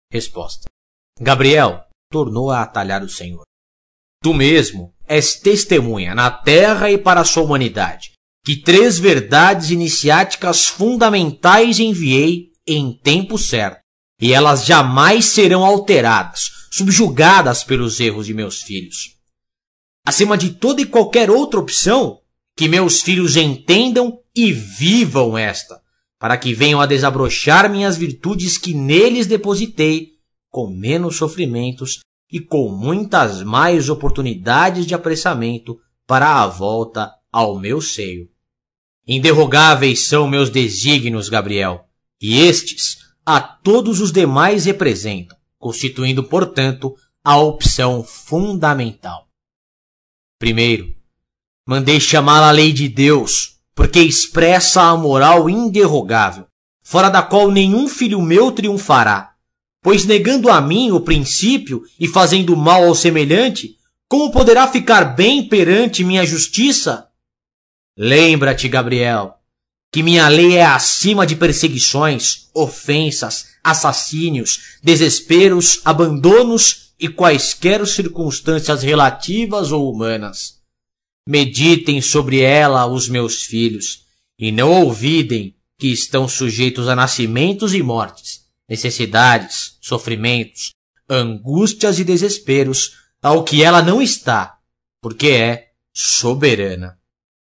Resposta: Gabriel, tornou a atalhar o Senhor, tu mesmo és testemunha na terra e para a sua humanidade, que 3 verdades iniciáticas fundamentais enviei em tempo certo, e elas jamais serão alteradas, subjugadas pelos erros de meus filhos. Acima de toda e qualquer outra opção, que meus filhos entendam e vivam esta, para que venham a desabrochar minhas virtudes que neles depositei, com menos sofrimentos e com muitas mais oportunidades de apressamento para a volta ao meu seio. Inderrogáveis são meus desígnios, Gabriel, e estes a todos os demais representam, constituindo, portanto, a opção fundamental. Primeiro, mandei chamar a lei de Deus, porque expressa a moral inderrogável, fora da qual nenhum filho meu triunfará, pois negando a mim o princípio e fazendo mal ao semelhante, como poderá ficar bem perante minha justiça? Lembra-te, Gabriel, que minha lei é acima de perseguições, ofensas, assassínios, desesperos, abandonos e quaisquer circunstâncias relativas ou humanas. Meditem sobre ela os meus filhos, e não olvidem que estão sujeitos a nascimentos e mortes, necessidades, sofrimentos, angústias e desesperos, ao que ela não está, porque é soberana.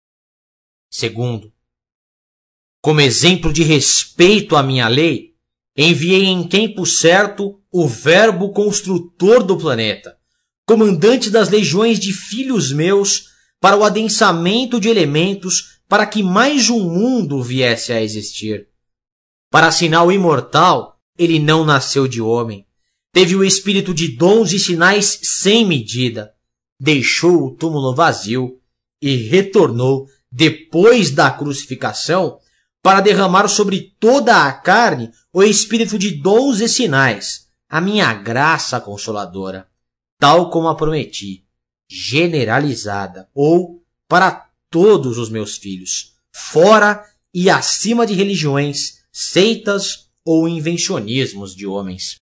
Segundo, como exemplo de respeito à minha lei, enviei em tempo certo o Verbo construtor do planeta, comandante das legiões de filhos meus, para o adensamento de elementos para que mais um mundo viesse a existir. Para sinal imortal, ele não nasceu de homem, teve o espírito de dons e sinais sem medida, deixou o túmulo vazio e retornou depois da crucificação para derramar sobre toda a carne o espírito de dons e sinais, a minha graça consoladora, tal como a prometi, generalizada, ou para todos os meus filhos, fora e acima de religiões, seitas ou invencionismos de homens.